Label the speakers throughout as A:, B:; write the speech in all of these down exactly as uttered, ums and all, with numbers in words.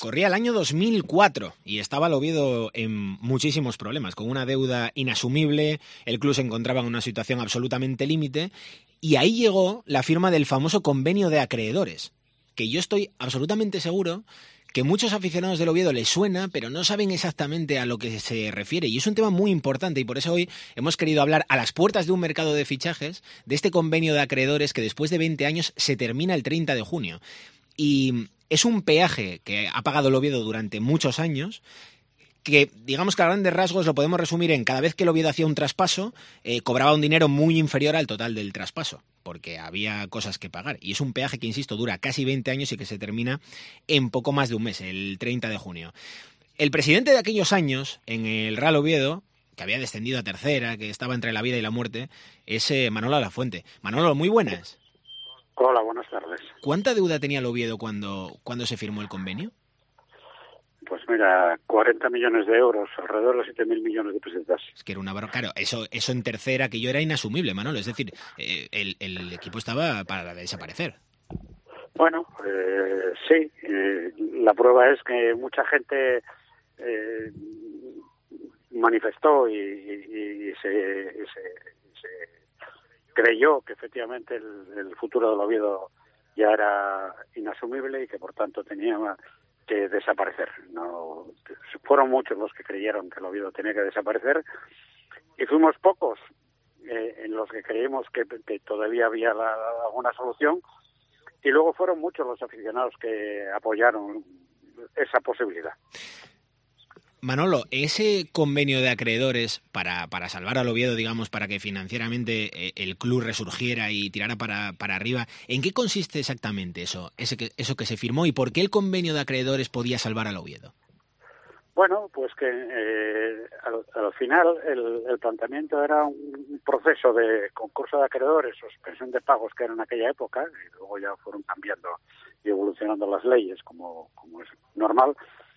A: Corría el año dos mil cuatro y estaba el Oviedo en muchísimos problemas, con una deuda inasumible, el club se encontraba en una situación absolutamente límite y ahí llegó la firma del famoso convenio de acreedores, que yo estoy absolutamente seguro que muchos aficionados del Oviedo les suena, pero no saben exactamente a lo que se refiere. Y es un tema muy importante y por eso hoy hemos querido hablar a las puertas de un mercado de fichajes de este convenio de acreedores que después de veinte años se termina el treinta de junio. Y es un peaje que ha pagado el Oviedo durante muchos años, que digamos que a grandes rasgos lo podemos resumir en cada vez que el Oviedo hacía un traspaso, eh, cobraba un dinero muy inferior al total del traspaso, porque había cosas que pagar. Y es un peaje que, insisto, dura casi veinte años y que se termina en poco más de un mes, el treinta de junio. El presidente de aquellos años, en el Real Oviedo, que había descendido a tercera, que estaba entre la vida y la muerte, es eh, Manolo Lafuente. Manolo, muy buenas.
B: Hola, buenas tardes.
A: ¿Cuánta deuda tenía el Oviedo cuando, cuando se firmó el convenio?
B: Pues mira, cuarenta millones de euros, alrededor de siete mil millones de pesetas.
A: Es que era una barra. Claro, eso, eso en tercera, que yo era inasumible, Manolo. Es decir, eh, el, el equipo estaba para desaparecer.
B: Bueno, eh, sí. Eh, la prueba es que mucha gente eh, manifestó y, y, y, se, y se, se creyó que efectivamente el, el futuro del Oviedo ya era inasumible y que por tanto tenía que desaparecer. No, fueron muchos los que creyeron que el Oviedo tenía que desaparecer y fuimos pocos eh, en los que creímos que, que todavía había la, alguna solución, y luego fueron muchos los aficionados que apoyaron esa posibilidad.
A: Manolo, ese convenio de acreedores para, para salvar al Oviedo, digamos, para que financieramente eh, el club resurgiera y tirara para, para arriba, ¿en qué consiste exactamente eso, ese que, eso que se firmó y por qué el convenio de acreedores podía salvar al Oviedo?
B: Bueno, pues que eh, al, al final el, el planteamiento era un proceso de concurso de acreedores o suspensión de pagos que era en aquella época, y luego ya fueron cambiando y evolucionando las leyes como, como es normal.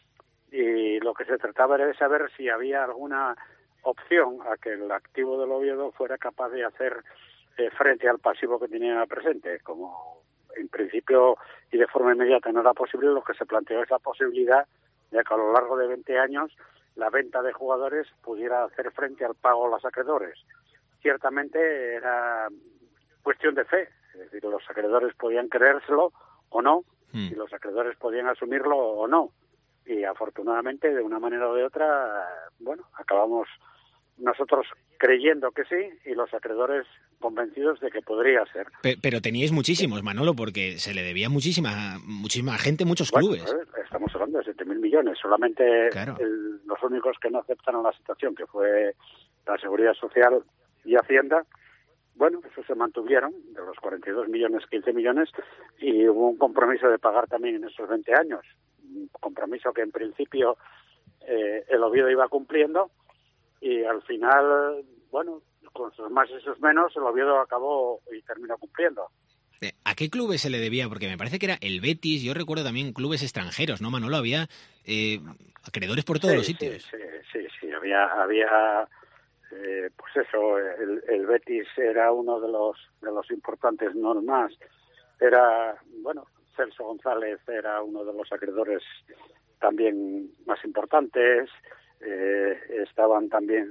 B: Y lo que se trataba era de saber si había alguna opción a que el activo del Oviedo fuera capaz de hacer eh, frente al pasivo que tenía presente. Como en principio y de forma inmediata no era posible, lo que se planteó es la posibilidad de que a lo largo de veinte años la venta de jugadores pudiera hacer frente al pago a los acreedores. Ciertamente era cuestión de fe, es decir, los acreedores podían creérselo o no, mm. y los acreedores podían asumirlo o no. Y afortunadamente, de una manera o de otra, bueno, acabamos nosotros creyendo que sí y los acreedores convencidos de que podría ser.
A: Pero, pero teníais muchísimos, Manolo, porque se le debía muchísima muchísima gente, muchos
B: bueno,
A: clubes.
B: Eh, estamos hablando de siete mil millones. Solamente
A: claro.
B: el, los únicos que no aceptaron la situación, que fue la Seguridad Social y Hacienda, bueno, eso se mantuvieron, de los cuarenta y dos millones, quince millones, y hubo un compromiso de pagar también en esos veinte años. Un compromiso que en principio eh, el Oviedo iba cumpliendo y al final, bueno, con sus más y sus menos, el Oviedo acabó y terminó cumpliendo.
A: ¿A qué clubes se le debía? Porque me parece que era el Betis, yo recuerdo también clubes extranjeros, ¿no, Manolo? Había eh, acreedores por todos
B: sí,
A: los sitios.
B: Sí, sí, sí, sí. había, había eh, pues eso, el, el Betis era uno de los de los importantes, no más. Era, bueno, Celso González era uno de los acreedores también más importantes. Eh, estaban también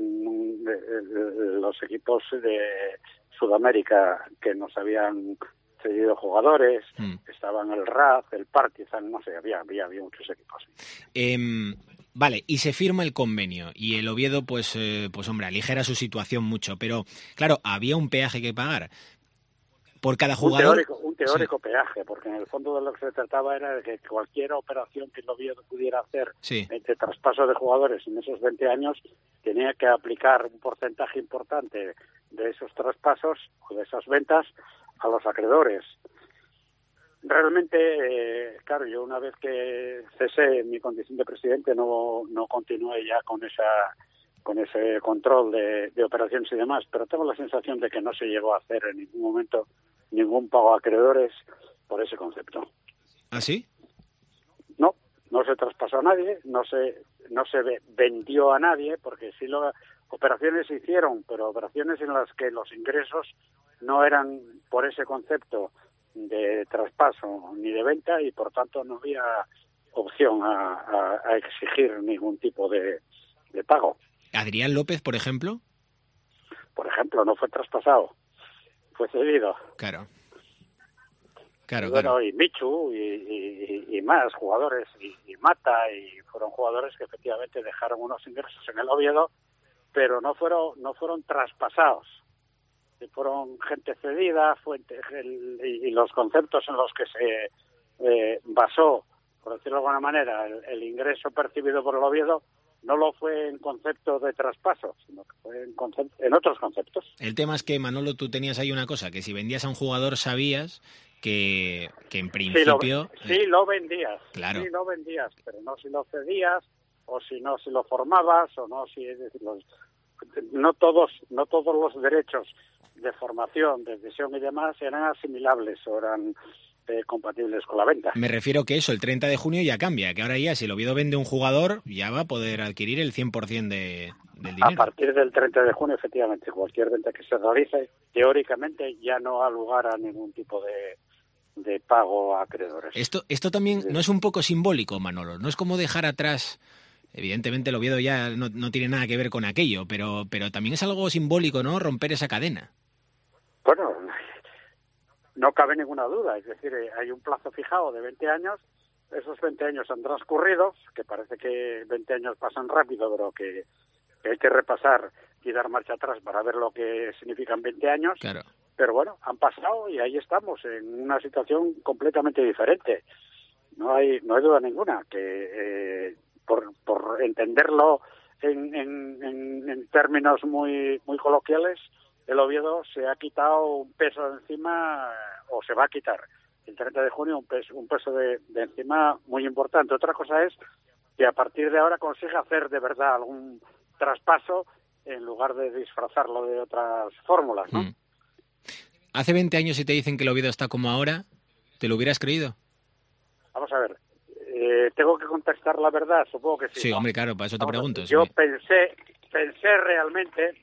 B: eh, los equipos de Sudamérica que nos habían cedido jugadores. Mm. Estaban el R A Z, el Partizan, no sé, había, había, había muchos equipos.
A: Eh, vale, y se firma el convenio y el Oviedo, pues, eh, pues hombre, aligera su situación mucho, pero claro, había un peaje que pagar. Por cada jugador.
B: Un teórico, un teórico
A: sí.
B: peaje, porque en el fondo de lo que se trataba era de que cualquier operación que el Oviedo pudiera hacer
A: sí.
B: de traspaso de jugadores en esos veinte años tenía que aplicar un porcentaje importante de esos traspasos o de esas ventas a los acreedores. Realmente, eh, claro, yo una vez que cesé en mi condición de presidente no, no continué ya con esa con ese control de, de operaciones y demás, pero tengo la sensación de que no se llegó a hacer en ningún momento ningún pago a acreedores por ese concepto.
A: ¿Ah, sí?
B: No, no se traspasó a nadie, no se no se vendió a nadie, porque sí lo, operaciones se hicieron, pero operaciones en las que los ingresos no eran por ese concepto de traspaso ni de venta y por tanto no había opción a, a, a exigir ningún tipo de, de pago.
A: ¿Adrián López, por ejemplo?
B: Por ejemplo, no fue traspasado, fue cedido.
A: Claro. Claro,
B: y bueno,
A: claro.
B: y Michu y, y, y más jugadores, y, y Mata, y fueron jugadores que efectivamente dejaron unos ingresos en el Oviedo, pero no fueron no fueron traspasados. Fueron gente cedida, fuente, el, y, y los conceptos en los que se eh, basó, por decirlo de alguna manera, el, el ingreso percibido por el Oviedo, no lo fue en concepto de traspaso, sino que fue en, concept- en otros conceptos.
A: El tema es que, Manolo, tú tenías ahí una cosa, que si vendías a un jugador sabías que, que en principio...
B: Sí, lo, sí, lo vendías,
A: claro.
B: sí lo vendías, pero no si lo cedías, o si no si lo formabas, o no si... Es decir, los, no todos no todos los derechos de formación, de cesión y demás eran asimilables o eran eh, compatibles con la venta.
A: Me refiero que eso, el treinta de junio ya cambia, que ahora ya si el Oviedo vende un jugador, ya va a poder adquirir el cien por ciento de, del dinero.
B: A partir del treinta de junio, efectivamente, cualquier venta que se realice, teóricamente ya no ha lugar a ningún tipo de, de pago a acreedores.
A: Esto, esto también no es un poco simbólico, Manolo, no es como dejar atrás... Evidentemente el Oviedo ya no, no tiene nada que ver con aquello, pero, pero también es algo simbólico, ¿no? Romper esa cadena.
B: Bueno, no cabe ninguna duda, es decir, hay un plazo fijado de veinte años, esos veinte años han transcurrido, que parece que veinte años pasan rápido, pero que, que hay que repasar y dar marcha atrás para ver lo que significan veinte años.
A: Claro.
B: Pero bueno, han pasado y ahí estamos, en una situación completamente diferente. No hay no hay duda ninguna que, eh, por, por entenderlo en, en, en, en términos muy muy coloquiales, el Oviedo se ha quitado un peso de encima, o se va a quitar el treinta de junio un peso, un peso de, de encima muy importante. Otra cosa es que a partir de ahora consiga hacer de verdad algún traspaso en lugar de disfrazarlo de otras fórmulas, ¿no?
A: Mm. Hace veinte años, si te dicen que el Oviedo está como ahora, ¿te lo hubieras creído?
B: Vamos a ver, eh, tengo que contestar la verdad, supongo que sí.
A: Sí,
B: ¿no?
A: hombre, claro, para eso te
B: Vamos,
A: pregunto.
B: Yo
A: sí.
B: pensé, pensé realmente...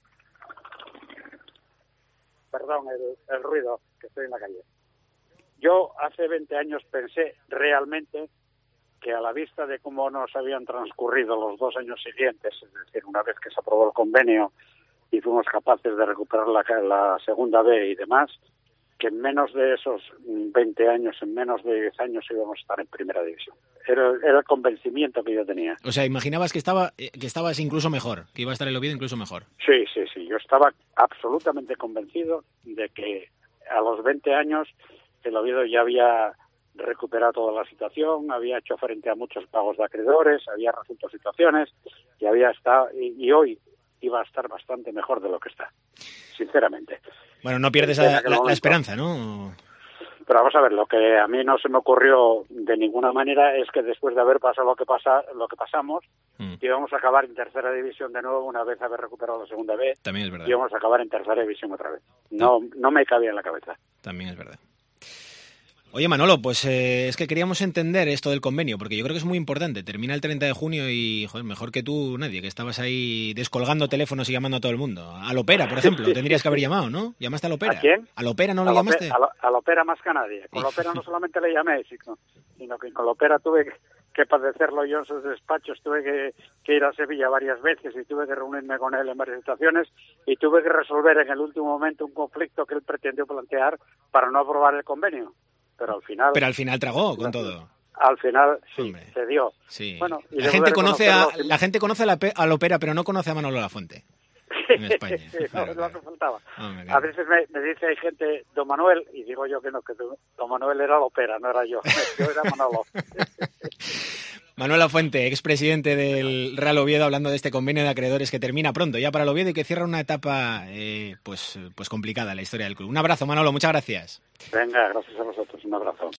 B: Perdón el, el ruido, que estoy en la calle. Yo hace veinte años pensé realmente que a la vista de cómo nos habían transcurrido los dos años siguientes, es decir, una vez que se aprobó el convenio y fuimos capaces de recuperar la, la segunda B y demás, que en menos de esos veinte años, en menos de diez años íbamos a estar en primera división. Era, era el convencimiento que yo tenía.
A: O sea, imaginabas que estaba que estabas incluso mejor, que iba a estar el Oviedo incluso mejor.
B: Sí, sí, sí. Yo estaba absolutamente convencido de que a los veinte años el Oviedo ya había recuperado toda la situación, había hecho frente a muchos pagos de acreedores, había resuelto situaciones y había estado y, y hoy iba a estar bastante mejor de lo que está, sinceramente.
A: Bueno, no pierdes la, la, la esperanza, ¿no?
B: Pero vamos a ver, lo que a mí no se me ocurrió de ninguna manera es que después de haber pasado lo que pasa, lo que pasamos, mm. íbamos a acabar en tercera división de nuevo una vez haber recuperado la segunda B.
A: También es verdad.
B: Íbamos a acabar en tercera división otra vez. No, no me cabía en la cabeza.
A: También es verdad. Oye, Manolo, pues eh, es que queríamos entender esto del convenio, porque yo creo que es muy importante. Termina el treinta de junio y, joder, mejor que tú nadie, que estabas ahí descolgando teléfonos y llamando a todo el mundo. A Lopera, por ejemplo, tendrías que haber llamado, ¿no? ¿Llamaste a Lopera?
B: ¿A quién?
A: ¿A Lopera no
B: a
A: lo
B: Lope,
A: llamaste?
B: A, lo, a Lopera más que a nadie. Con Lopera no solamente le llamé, sino, sino que con Lopera tuve que, que padecerlo yo en sus despachos, tuve que, que ir a Sevilla varias veces y tuve que reunirme con él en varias situaciones y tuve que resolver en el último momento un conflicto que él pretendió plantear para no aprobar el convenio. Pero al final...
A: Pero al final tragó con todo.
B: Al final, sí,
A: Hombre,
B: se dio.
A: Sí.
B: Bueno, y
A: la, gente conoce a, la gente conoce a la, a la Opera, pero no conoce a Manolo Lafuente. En España.
B: Sí, no, claro, no hace faltaba.
A: Hombre,
B: claro. A veces me, me dice hay gente, don Manuel, y digo yo que no, que don Manuel era la Opera, no era yo. Yo era Manolo.
A: Manuel Lafuente, expresidente del Real Oviedo, hablando de este convenio de acreedores que termina pronto ya para el Oviedo y que cierra una etapa eh, pues, pues complicada en la historia del club. Un abrazo, Manolo, muchas gracias.
B: Venga, gracias a vosotros, un abrazo.